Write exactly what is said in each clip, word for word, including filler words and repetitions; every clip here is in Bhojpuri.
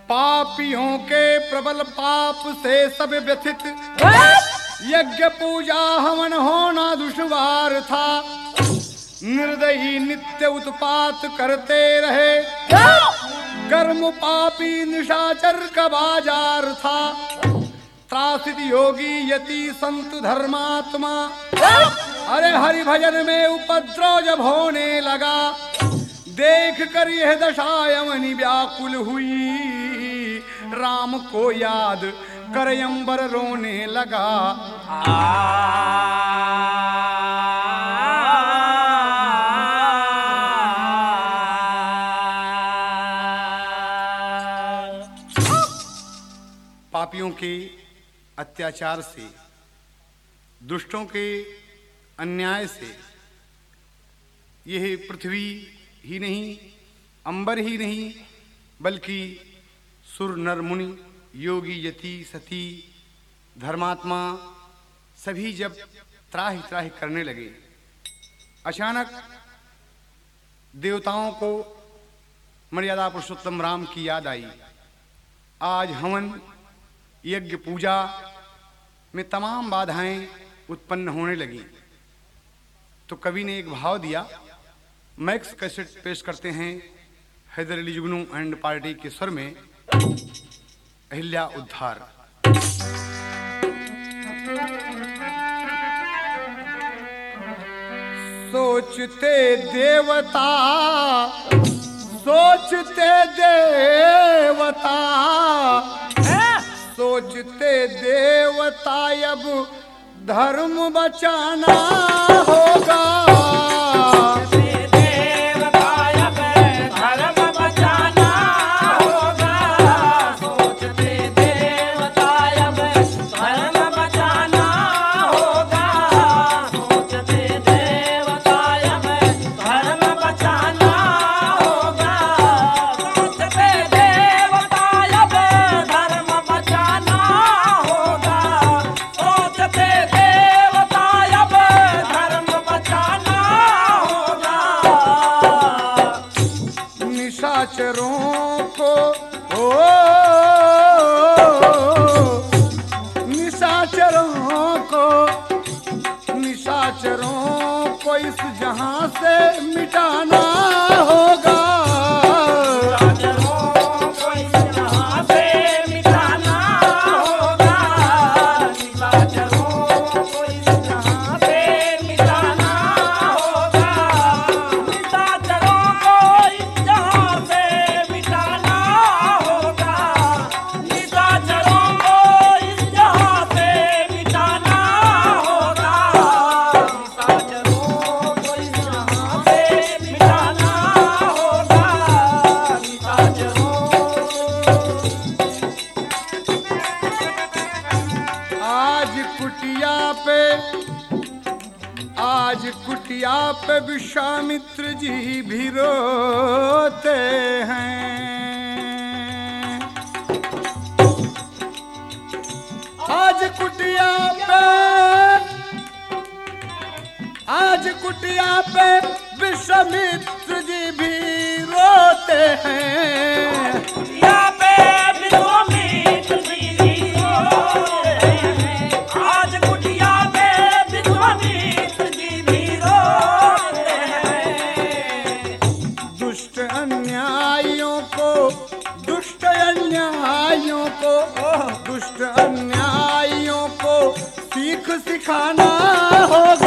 पापियों के प्रबल पाप से सब व्यथित यज्ञ पूजा हवन होना दुश्वार था। निर्दयी नित्य उत्पात करते रहे, कर्म पापी निशाचर का बाजार था। त्रासित योगी यति संत धर्मात्मा, अरे हरि भजन में उपद्रव जब होने लगा, देख कर यह दशा यमनी व्याकुल हुई। राम को याद कर अंबर रोने लगा। पापियों के अत्याचार से, दुष्टों के अन्याय से यह पृथ्वी ही नहीं, अंबर ही नहीं, बल्कि सुर नर मुनि, योगी यति सती धर्मात्मा सभी जब त्राहि त्राहि करने लगे, अचानक देवताओं को मर्यादा पुरुषोत्तम राम की याद आई। आज हवन यज्ञ पूजा में तमाम बाधाएं उत्पन्न होने लगी, तो कवि ने एक भाव दिया। मैक्स कैसेट पेश करते हैं हैदर अली जुगनू एंड पार्टी के स्वर में, अहिल्या उद्धार। सोचते देवता सोचते देवता सोचते देवता अब धर्म बचाना होगा। निशाचरों को ओ निशाचरों को निशाचरों को इस जहां से मिटाना होगा। आज कुटिया पे विश्वामित्र जी भी रोते हैं। आज कुटिया पे आज कुटिया पे विश्वामित्र जी भी रोते हैं। कुटिया पे विश्वामित्र जी भी रोते हैं। आज कुटिया पे विश्वामित्र जी भी रोते हैं। दुष्ट अन्यायियों को दुष्ट अन्यायियों को दुष्ट अन्यायियों को सीख सिखाना होगा।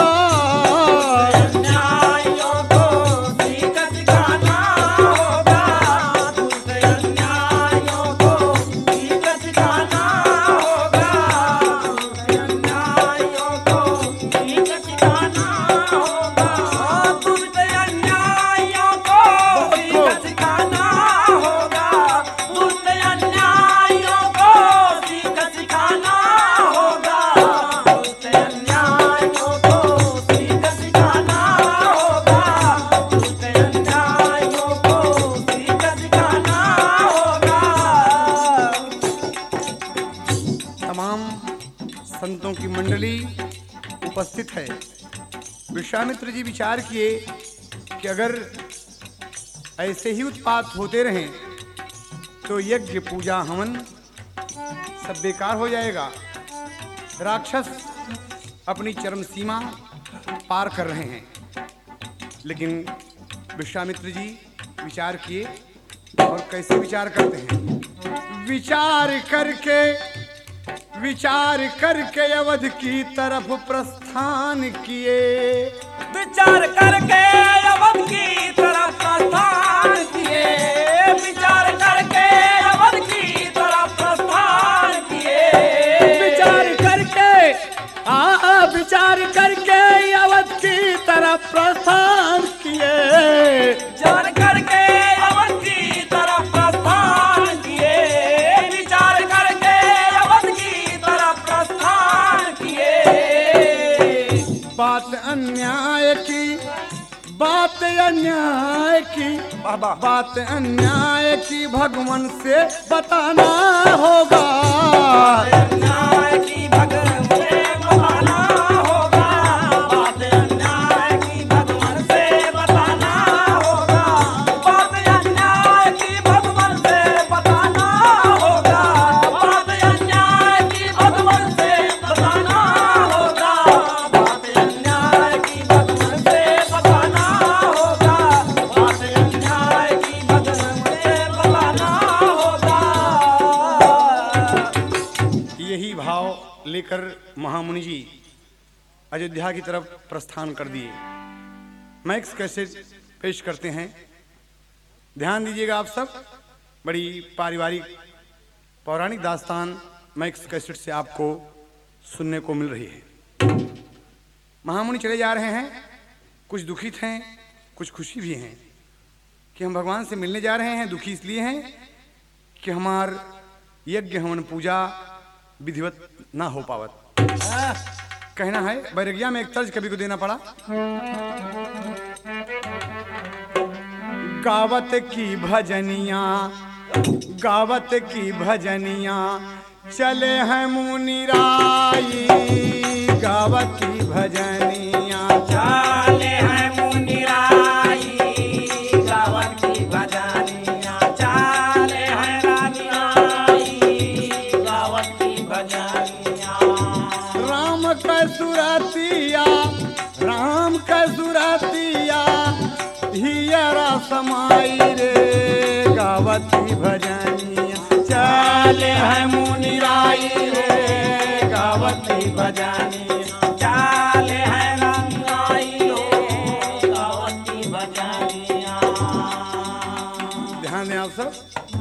संतों की मंडली उपस्थित है। विश्वामित्र जी विचार किए कि अगर ऐसे ही उत्पात होते रहें तो यज्ञ पूजा हवन सब बेकार हो जाएगा। राक्षस अपनी चरम सीमा पार कर रहे हैं। लेकिन विश्वामित्र जी विचार किए और कैसे विचार करते हैं। विचार करके विचार करके अवध की तरफ प्रस्थान किए। विचार करके अवध की तरफ प्रस्थान किए। विचार करके अवध की तरफ प्रस्थान किए। विचार करके आ विचार करके अवध की तरफ प्रस्थान किए। विचार करके अवध की तरफ प्रस्थान किए। विचार करके अवध की तरफ प्रस्थान किए। बात अन्याय की बात अन्याय की बात अन्याय की भगवान से बताना होगा। अन्याय की भगवान से बताना होगा। बात अन्याय की भगवान से बताना होगा। बात अन्याय की भगवान से बताना होगा। बात अन्याय की भगवान से बताना होगा। बात अन्याय की भगवान से बताना होगा। बात अन्याय की भगवान से बताना होगा। यही भाव लेकर महामुनि जी अयोध्या की तरफ प्रस्थान कर दिए। मैक्स कैसे पेश करते हैं, ध्यान दीजिएगा आप सब। बड़ी पारिवारिक पौराणिक दास्तान मैक्स कैसेट से आपको सुनने को मिल रही है। महामुनि चले जा रहे हैं, कुछ दुखित हैं, कुछ खुशी भी हैं कि हम भगवान से मिलने जा रहे हैं। दुखी इसलिए हैं कि हमार यज्ञ हवन पूजा विधिवत ना हो पावत। कहना है बैरगिया में एक तर्ज कवि को देना पड़ा। गावत की भजनिया गावत की भजनिया चले हैं मुनिराई। गावत की भजनिया चले हैं मुनिराई। गावत की भजनिया चले हैं रानियाई। गावत की भजनिया राम का सुरतिया राम का सुरतिया हियरा समाई रे। गावत की भजनिया चले हैं मुनिराई रे। गावत की भजनिया चले हैं रानियाई। गावत की भजनिया ध्यान दें आप सब।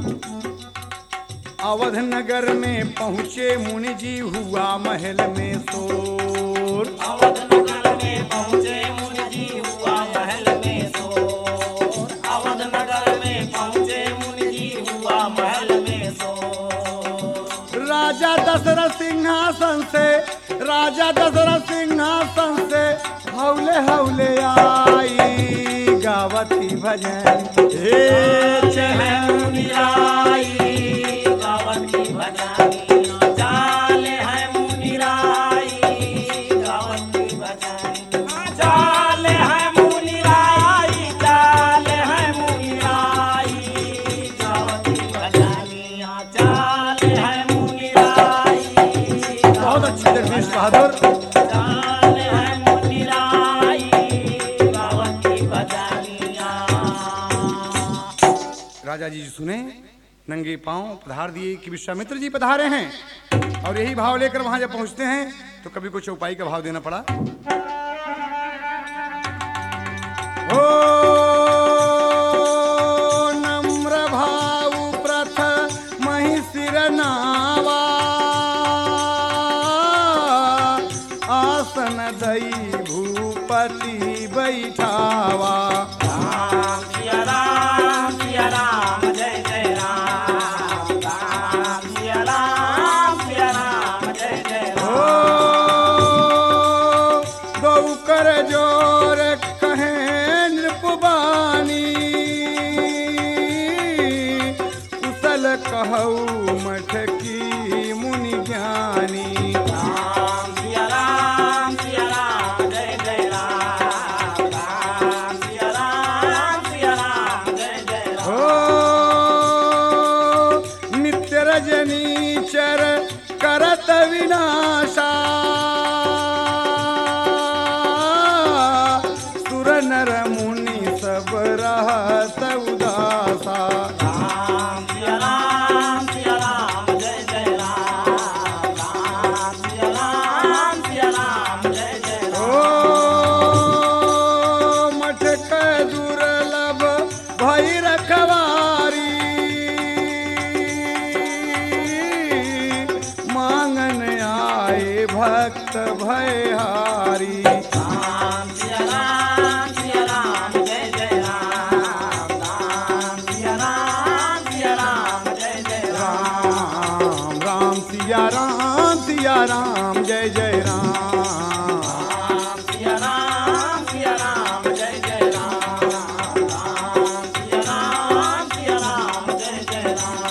अवध नगर में पहुँचे मुनि जी हुआ महल में शोर। अवध नगर में पहुँचे मुनि जी हुआ महल में शोर। अवध नगर में पहुँचे मुनि जी हुआ महल में शोर। राजा दशरथ सिंहासन से राजा दशरथ सिंहासन से हौले हौले आई। गावती भजन हे चले मुनिराई। गावत की भजनिया चले हैं मुनिराई। गावत की भजनिया चले हैं मुनिराई। चले हैं मुनिराई। गावत की भजनिया चले हैं मुनिराई। बहुत अच्छी जगदीश बहादुर। चले हैं मुनिराई। गावत की भजनिया राजा जी सुने, नंगे पांव पधार दिए कि विश्वामित्र जी पधारे हैं। और यही भाव लेकर वहां जब पहुंचते हैं तो कभी को चौपाई का भाव देना पड़ा। हो नम्र भाव प्रथम ही सिर नावा। आसन दई भूपति बैठावा। राम सिया राम सिया राम जय जय राम। राम सिया राम सिया राम जय जय हो राम। गौ कर जोर कहें नृपवानी। कुशल कहऊ मठ की मुनि ज्ञानी। राम सिया राम सिया राम जय जय राम। राम सिया राम सिया राम जय जय हो राम। विनाशा सुर नर मुनि सब रहत उदासा। राम सिया राम सिया राम जय जय राम राम सिया राम सिया राम जय जय ओ राम। मटक दुर्लभ भई रखवारी मांगन आए भक्त भयहारी। राम सिया राम सिया राम जय जय राम राम सिया राम सिया राम जय जय राम। राम राम सिया राम सिया राम जय जय राम। राम सिया राम सिया राम जय जय राम राम सिया राम सिया राम जय जय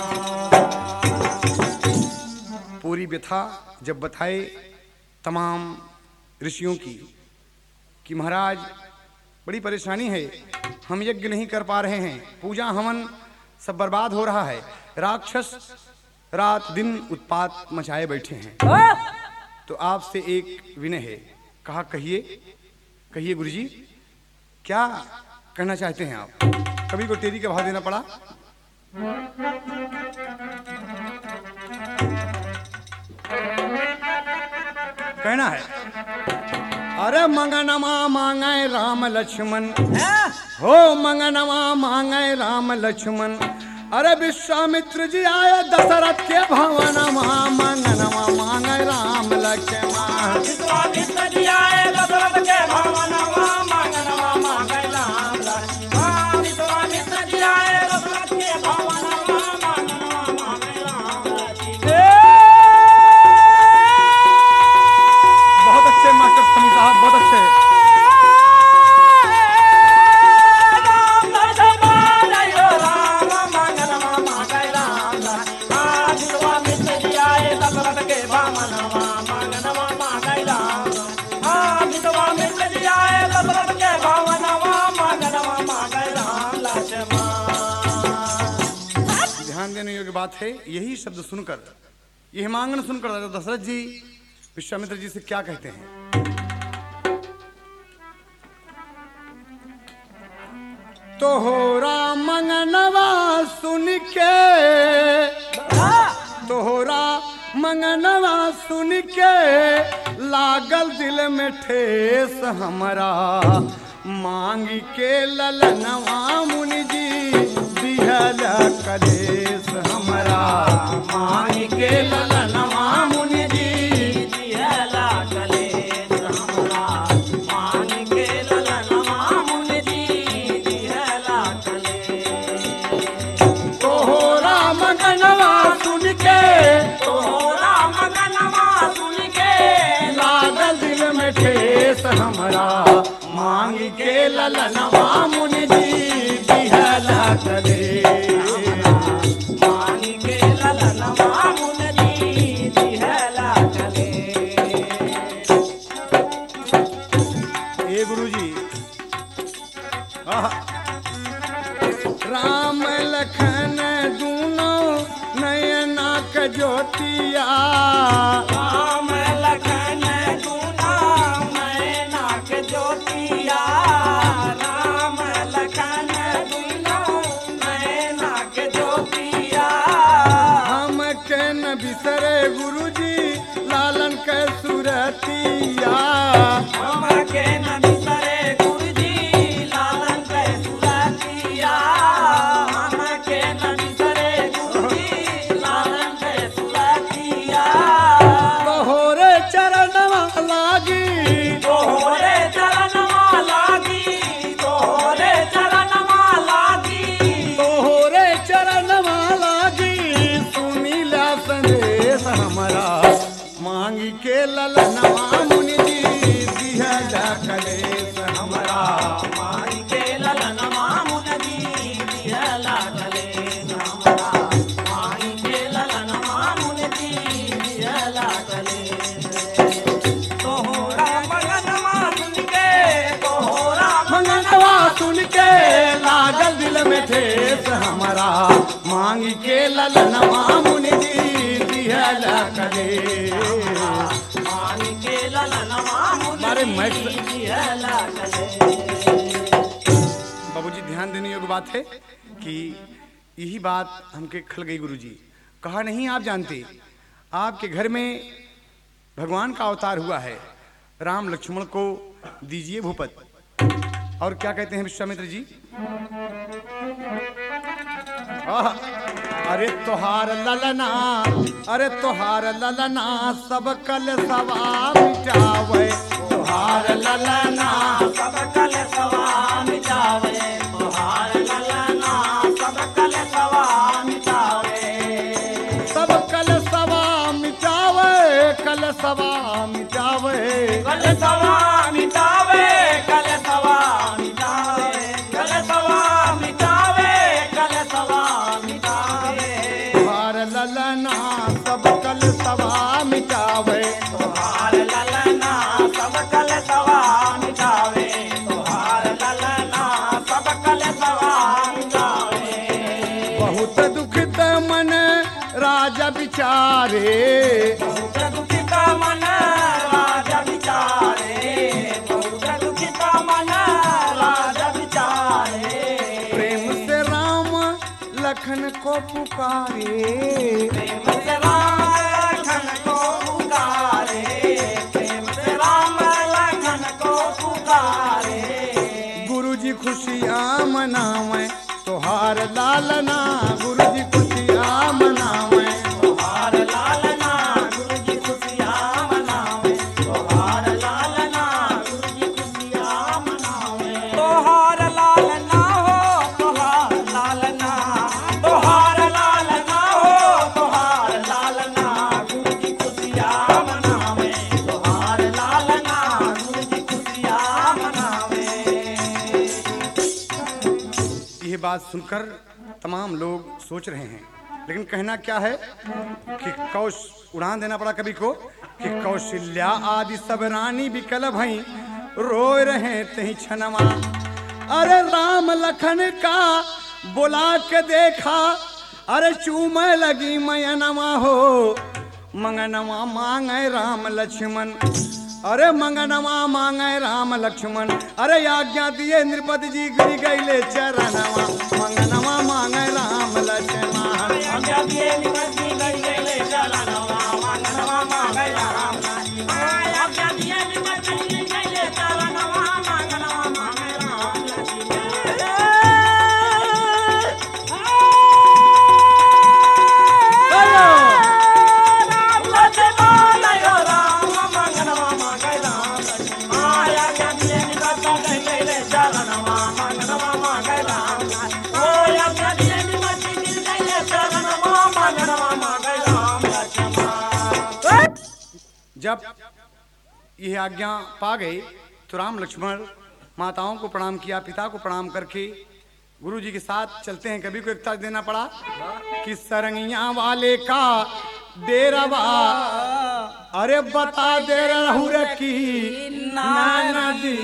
राम। पूरी व्यथा जब बताए तमाम ऋषियों की कि महाराज बड़ी परेशानी है, हम यज्ञ नहीं कर पा रहे हैं, पूजा हवन सब बर्बाद हो रहा है, राक्षस रात दिन उत्पात मचाए बैठे हैं। तो आपसे एक विनय है। कहा कहिए कहिए गुरुजी क्या कहना चाहते हैं आप? कभी को तेरी का भाव देना पड़ा। कहना है अरे मंगनमा मांगे राम लक्ष्मण हो मंगनमा मांगे राम लक्ष्मण। अरे विश्वामित्र जी आए दशरथ के भवनमा मंगनमा मांगे राम लक्ष्मण। विश्वामित्र जी आए दशरथ के भवनमा मंगनमा मांगे राम लक्ष्मण। विश्वामित्र जी आए दशरथ के भवनमा मंगनमा मांगे राम लक्ष्मण। बहुत अच्छे मास्टर स्वामी साहब, बहुत अच्छे। राम लक्ष्मण जय राम मंगनमा मांगे राम लक्ष्मण। विश्वामित्र जी आए दशरथ के भवनमा मंगनमा मांगे राम लक्ष्मण। विश्वामित्र जी आए दशरथ के भवनमा मंगनमा मांगे राम लक्ष्मण। ध्यान देने योग्य बात है। यही शब्द सुनकर, यह मांगन सुनकर दशरथ जी विश्वामित्र जी से क्या कहते हैं? तोहरा मंगनवा सुन के, तोहरा मंगनवा सुन के लागल दिल में ठेस हमरा। मांग के ललनवा मुनि जी दिहल कलेस हमरा। मांग के ललनवा मुनि जी दिहला कलेस हमरा। मान के ललनवा मुनि जी दिहला कलेस। तोहरा मंगनवा सुन के, तोहरा मंगनवा सुन के लागल दिल में ठेस हमरा। मांग के ललनवा मुनि जी दिहल कलेस। मान के ललनवा मुनि जी दिहला कलेस। ए गुरुजी आहा। राम लखन दूनो नयना क ज्योतिया। राम लखन दूना मैना के ज्योतिया। राम लखन दूना मैना के ज्योतिया। हम के न बिसरे गुरुजी लालन के सुरतिया। हम के न बिसरे गुरुजी लालन के सुरतिया। हम के न बिसरे गुरुजी लालन के सुरतिया। तोहरे चरणवा लागी, तोहरे चरणवा लागी। तोहरे चरणवा लागी। तोहरे चरणवा लागी सुनीला संदेश हमरा। मांग के ललनवा मुनि जी दिहल कलेस हमरा। मान के ललनवा मुनि जी दिहला कलेस हमरा। मान के ललनवा मुनि जी दिहला कलेस। तोहरा मंगनवा सुन के, तोहरा मंगनवा सुन के लागल दिल में ठेस हमरा। मांग के ललनवा मुनि जी दिहल कलेस। मैक्स जिहला चले। बाबूजी ध्यान देने योग्य बात है कि यही बात हमके खल गई गुरुजी। कहा नहीं आप जानते, आपके घर में भगवान का अवतार हुआ है, राम लक्ष्मण को दीजिए भूपत। और क्या कहते हैं विश्वामित्र जी? आह, अरे तोहार ललना, अरे तोहार ललना सब कल सवा मिटावे, तोहार ललना सब कल सवा मिटावे, तोहार ललना सब कल सवा मिटावे। सब कल सवा मिटावे, कल सवा मिटावे, कल सवा मिटावे, कल सवा मिटावे, कल सवा मिटावे, कल सवा मिटावे। तोहार ललना सब कल सवा मिटावे, तोहार ललना सब कल सवा मिटावे, तोहार ललना सब कल सवा मिटावे। बहुत दुखित मन राजा विचारे, बहुत दुखित मन राजा विचारे, बहुत दुखित मन राजा विचारे। प्रेम से राम लखन को पुकारे, प्रेम से राम लखन को पुकारे, प्रेम से राम लखन को पुकारे। गुरुजी खुशियाँ मनावे, तोहार लालना गुरुजी खुशियाँ मनावे, तोहार लालना गुरुजी खुशियाँ मनावे, तोहार लालना गुरुजी खुशियाँ मनावे। तोहार लालना हो, तोहार लालना, तोहार लालना हो, तोहार लालना गुरुजी खुशियाँ मनावे, तोहार लालना गुरुजी खुशियाँ मनावे। यह बात सुनकर तमाम लोग सोच रहे हैं, लेकिन कहना क्या है कि कौश उड़ान देना पड़ा कवि को कि कौशल्या आदि सब रानी विकल भई रोए रहे तही छनवा। अरे राम लखन का बुला के देखा, अरे चूमे लगी मयनवा हो, मंगनवा मांगे राम लक्ष्मण, अरे मंगनवा मांगे राम लक्ष्मण। अरे आज्ञा दिए नृपति जी गिर गईले चरणवा, मंगनवा मांगे राम लक्ष्मण। आज्ञा दिए निपति गई गईले चरणवा, मंगनवा मांगे राम लक्ष्मण। आज्ञा दिए निपति गई गईले चरणवा, मंगनवा मांगे राम लक्ष्मण। राम लक्ष्मण यो राम, मंगनवा मांगे राम लक्ष्मण। आज्ञा दिए निपति गई गईले चरणवा, मंगनवा मांगे राम लक्ष्मण। ओ आज्ञा दिए निपति गई गईले चरणवा, मंगनवा मांगे राम लक्ष्मण। जब यह आज्ञा पा गए तो राम लक्ष्मण माताओं को प्रणाम किया, पिता को प्रणाम करके गुरु जी के साथ चलते हैं। कभी को एक ताज देना पड़ा कि सरंगिया वाले का डेरावा, अरे बता दे रहूर की नदी।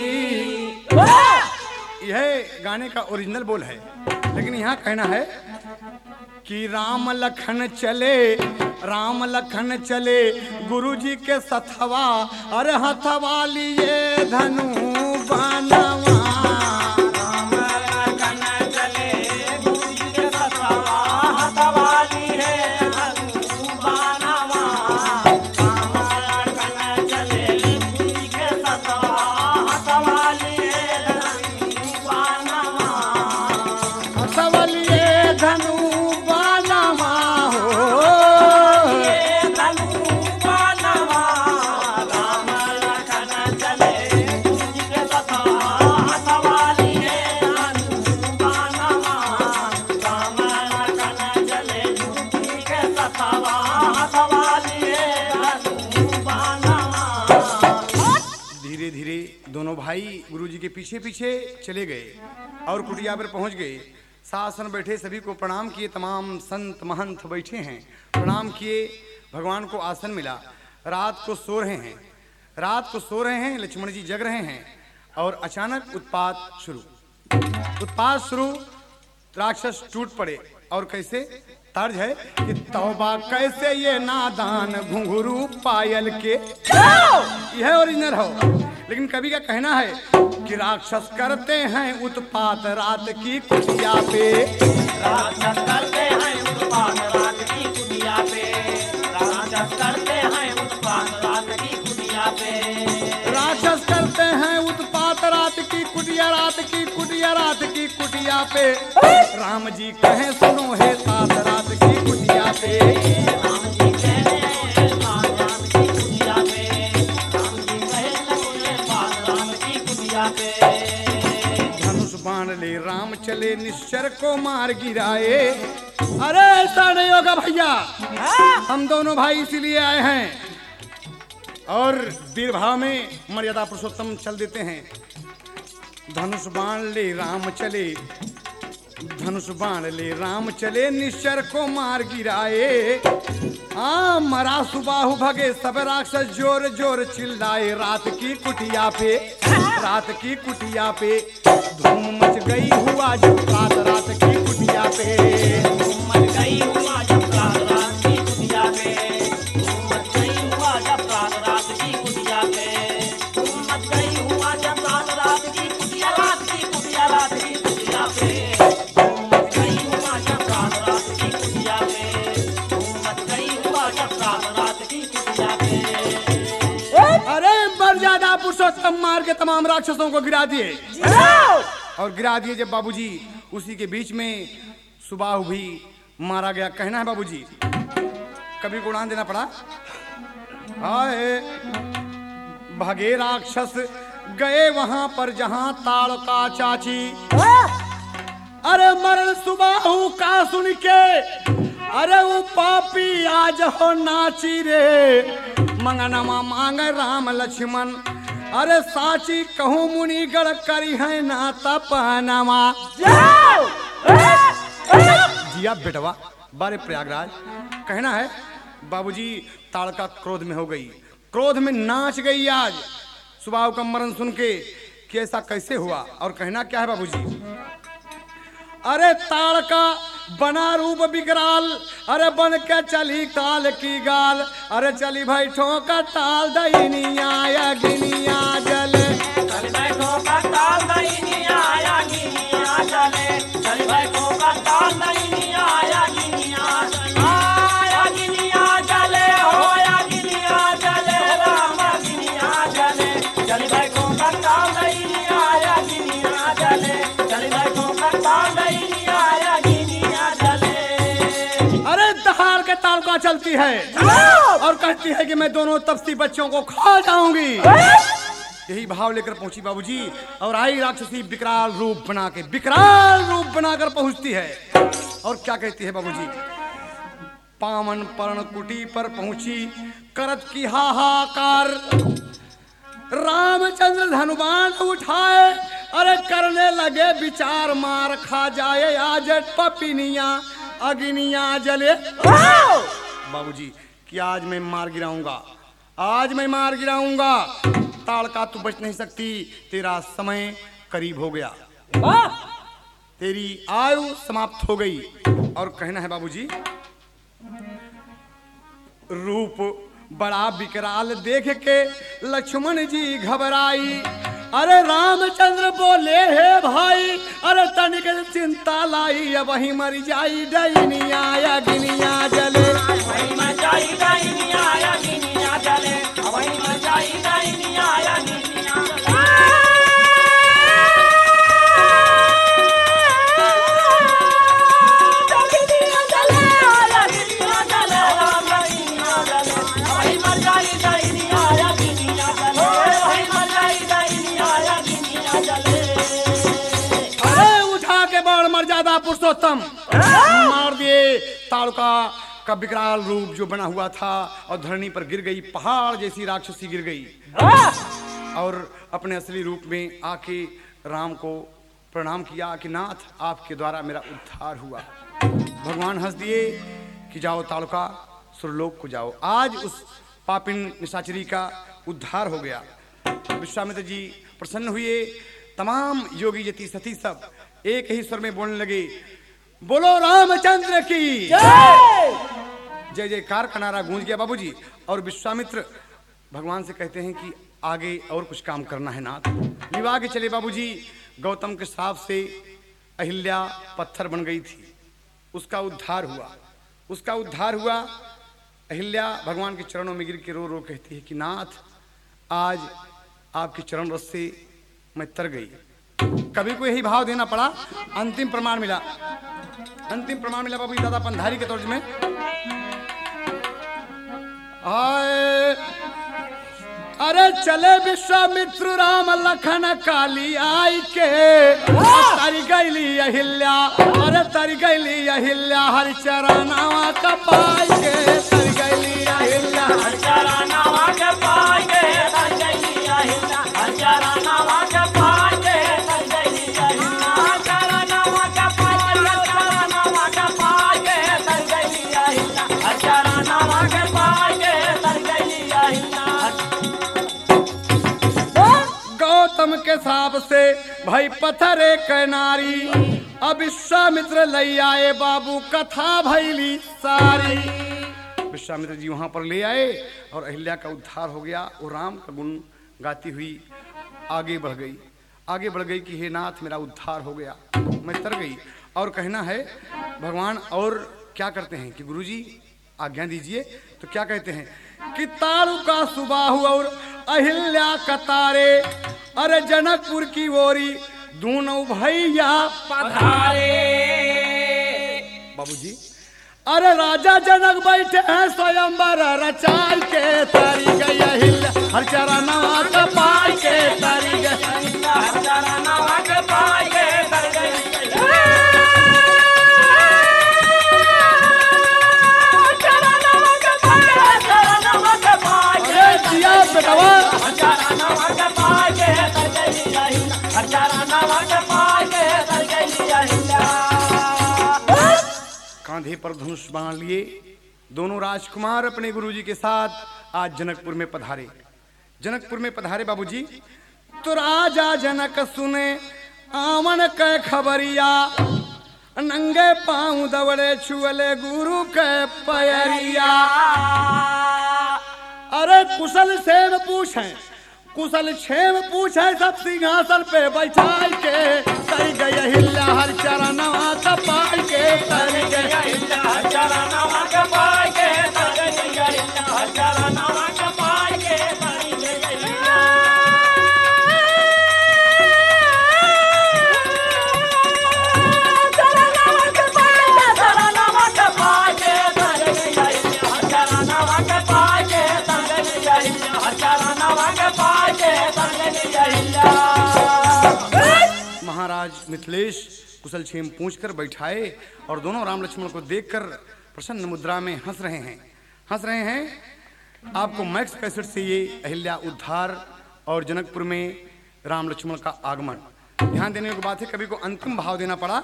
यह गाने का ओरिजिनल बोल है, लेकिन यहाँ कहना है कि राम लखन चले, राम लखन चले गुरुजी के सथवा, अरे हथवा लिए धनु बानवा। राम लखन चले गुरुजी के सथवा, हथवा लिए धनु बानवा। राम लखन चले गुरुजी के सथवा, हथवा लिए धनु बानवा। हथवा लिए धनु बानवा हो, ये धनु बानवा। राम लखन चले गुरुजी के सथवा, हथवा लिए धनु बानवा। राम लखन चले गुरुजी के सथवा, हथवा लिए धनु बानवा। धीरे धीरे दोनों भाई गुरुजी के पीछे पीछे चले गए और कुटिया पर पहुंच गए। शासन बैठे सभी को प्रणाम किए, तमाम संत महंत बैठे हैं, प्रणाम किए, भगवान को आसन मिला। रात को सो रहे हैं, रात को सो रहे हैं, लक्ष्मण जी जग रहे हैं और अचानक उत्पात शुरू उत्पात शुरू राक्षस टूट पड़े। और कैसे तर्ज है कि तौबा कैसे ये नादान घुंघरू पायल के, यह ओरिजिनल हो, लेकिन कवि का कहना है कि राक्षस करते हैं उत्पात रात की कुटिया पे, राक्षस करते हैं उत्पात रात की कुटिया पे, राक्षस करते हैं उत्पात रात की कुटिया पे, राक्षस करते हैं उत्पात रात की कुटिया, रात की कुटिया, रात की कुटिया पे। राम जी कहें सुनो है तात रात की कुटिया पे, राम जी कहते हैं बात रात की कुटिया पे, राम जी कहे सुनो है बात रात की कुटिया पे। धनुष बाण ले राम चले निश्चर को मार गिराए। अरे ऐसा नहीं होगा भैया, हम दोनों भाई इसीलिए आए हैं और वीर भाव में मर्यादा पुरुषोत्तम चल देते हैं। धनुष बाण ले राम चले, धनुष बाण ले राम चले निश्चर को मार गिराए। हाँ मरा सुबाहु भगे सब राक्षस जोर जोर चिल्लाए। रात की कुटिया पे, रात की कुटिया पे धूम मच गई हुआ जब रात, रात की कुटिया पे धूम मच गई हुआ जब रात रात की कुटिया पे, धूम मच गई हुआ जब रात रात की कुटिया पे, धूम मच गई हुआ जब रात रात की कुटिया, रात की कुटिया, रात की कुटिया पे, धूम मच गई हुआ जब रात रात की कुटिया पे, धूम मच गई हुआ जब रात रात की कुटिया पे। अरे मर्यादा पुरुषोत्तम मार के तमाम राक्षसों को गिरा दिए और गिरा दिए जब बाबूजी, उसी के बीच में सुबाहु भी मारा गया। कहना है बाबूजी, कभी को उड़ान देना पड़ा। हाय भगे राक्षस गए वहां पर जहां ताड़ का चाची। अरे मरण सुबाहु का सुन के, अरे वो पापी आज हो नाची रे। मंगनमा मांग राम लक्ष्मण, अरे साची कहूँ मुनिगढ़ करी है ना तपनमा। जिया बेटवा बारे प्रयागराज। कहना है बाबूजी ताड़का क्रोध में हो गई, क्रोध में नाच गई आज सुबह का मरण सुन के कि ऐसा कैसे हुआ। और कहना क्या है बाबूजी, अरे ताड़का बना रूप विकराल, अरे बन के चली काल की गाल। अरे चली भाई ठोका टाल दईनिया गिनिया जले, चल बैठो का ताल दईनिया आया गिनिया चले, चल बैठो का ताल दईनिया आया गिनिया चले, आया गिनिया चले, होया गिनिया चले, राम गिनिया चले, चल बैठो का ताल दईनिया आया गिनिया चले, चल बैठो का ताल दईनिया आया गिनिया चले। अरे दहाड़ के ताड़का चलती है और कहती है कि मैं दोनों तपसी बच्चों को खा जाऊंगी। यही भाव लेकर पहुंची बाबूजी और आई राक्षसी विकराल रूप बना के, विकराल रूप बनाकर पहुंचती है और क्या कहती है बाबूजी, पावन पर्ण कुटी पर पहुंची करत की हाहाकार। रामचंद्र धनुबाण उठाए, अरे करने लगे विचार मार खा जाए आज पपिनिया अग्निया जले। बाबूजी कि आज मैं मार गिराऊंगा, आज मैं मार गिराऊंगा। ताड़का तू बच नहीं सकती, तेरा समय करीब हो गया, तेरी आयु समाप्त हो गई। और कहना है बाबूजी, रूप बड़ा विकराल देख के लक्ष्मण जी घबराई। अरे रामचंद्र बोले हे भाई, अरे तनिक चिंता लाई, अब वही मर जाई डैनिया गिनिया जले, वही मर जाई डैनिया गिनिया जले, वही मर जाई डैनिया गिनिया जले। मर्यादा पुरुषोत्तम मार दिए। ताड़का का विकराल रूप जो बना हुआ था और धरनी पर गिर गई, पहाड़ जैसी राक्षसी गिर गई और अपने असली रूप में आके राम को प्रणाम किया कि नाथ आपके द्वारा मेरा उद्धार हुआ। भगवान हंस दिए कि जाओ ताड़का सुरलोक को जाओ, आज उस पापिन निशाचरी का उद्धार हो गया। विश्वामित्र जी प्रसन्न हुए, तमाम योगी यति सती सब एक ही स्वर में बोलने लगे, बोलो रामचंद्र की जय जयकार का नारा गूंज गया बाबूजी। और विश्वामित्र भगवान से कहते हैं कि आगे और कुछ काम करना है नाथ। विवाह के चले बाबूजी, गौतम के श्राप से अहिल्या पत्थर बन गई थी, उसका उद्धार हुआ। उसका उद्धार हुआ। अहिल्या भगवान के चरणों में गिर के रो रो कहती है कि नाथ, आज आपके चरण रस से मैं तर गई। कभी को यही भाव देना पड़ा। अंतिम प्रमाण मिला, अंतिम प्रमाण मिला बाबू दादा पंधारी के तर्ज में। आए अरे चले विश्वामित्र राम लखन काली आई के, तरी गईली अहिल्या, अरे तरी गईली अहिल्या हर चरनावा का पाई के, तरी गईली अहिल्या हर चरनावा के पाई के, तरी गईली अहिल्या हर चरनावा के पाई के, तरी गईली अहिल्या हर चरनावा के पाई के, चरनावा के पाई के, तरी गईली अहिल्या हर चरनावा के पाई के, तरी गईली अहिल्या। गौतम के साप से भाई पत्थरे के नारी, अब विश्वामित्र लई आए बाबू कथा भैली सारी। विश्वामित्र जी वहां पर ले आए और अहिल्या का उद्धार हो गया। वो राम का गुण गाती हुई आगे बढ़ गई, आगे बढ़ गई कि हे नाथ मेरा उद्धार हो गया, मैं तर गई। और कहना है भगवान और क्या करते हैं कि गुरुजी आज्ञा दीजिए। तो क्या कहते हैं कि तारू का सुबाहु और अहिल्या कतारे, अरे जनकपुर की ओरी दोनों भैया पधारे। बाबूजी अरे राजा जनक बैठे हैं स्वयंवर रचाई के, तारी गई अहिल्या हर चरनावा के पाई के, तारी गई हर चरनावा के पाई के, तारी गई कांधे पर धनुष बाण लिए दोनों राजकुमार अपने गुरुजी के साथ आज जनकपुर में पधारे। जनकपुर में पधारे बाबूजी तो राजा जनक सुने आवन के खबरिया, नंगे पांव दवड़े छुअले गुरु के पैरिया। अरे कुशल सेम पूछे, कुशल क्षेम पूछे, सब सिंहासन पे बैठाई के, तरी गई अहिल्या हर चरनावा का पाई के, तरी गई अहिल्या हर चरनावा के पाई के, तरी गई अहिल्या हर चरनावा के पाई के, तरी गई अहिल्या। चरनावा के पाई के, चरनावा के पाई के, तरी गई अहिल्या हर चरनावा के पाई के, तरी गई अहिल्या हर चरनावा के पाई के, तरी गई अहिल्या। महाराज मिथिलेश कुशल क्षेम पूछकर बैठाए और दोनों राम लक्ष्मण को देखकर प्रसन्न मुद्रा में हंस रहे हैं, हंस रहे हैं। आपको मैक्स कैसेट से ये अहिल्या उद्धार और जनकपुर में राम लक्ष्मण का आगमन ध्यान देने की बात है। कभी को अंतिम भाव देना पड़ा।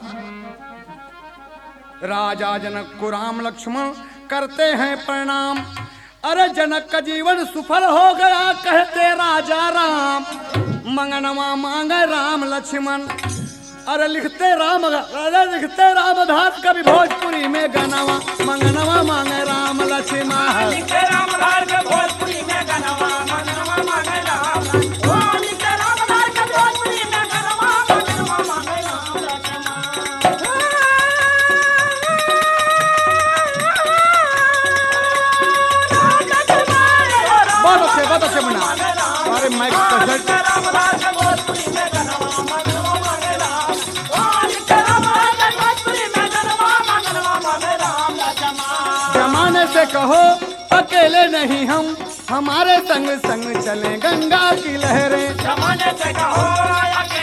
राजा जनक को राम लक्ष्मण करते हैं प्रणाम, अरे जनक का जीवन सफल हो गया कहते राजा राम। मंगनवा मांगे राम लक्ष्मण, अरे लिखते राम, अरे लिखते राम धार कभी भोजपुरी में गनवा। मंगनवा मांगे राम लक्ष्मण, लिखते राम धार के भोजपुरी में गनवा। मंगनवा मांगे राम लक्ष्मण, लिखते राम धार के भोजपुरी में गनवा। मंगनवा मांगे राम लक्ष्मण। बहुत अच्छे, बहुत अच्छे बना। अरे मैं राम धार के भोजपुरी में गनवा। मंगनवा मांगे राम, लिखते राम धार के भोजपुरी में गनवा। मंगनवा मांगे राम लक्ष्मण। जमाने से कहो अकेले नहीं हम, हमारे संग संग चले गंगा की लहरें। जमाने से कहो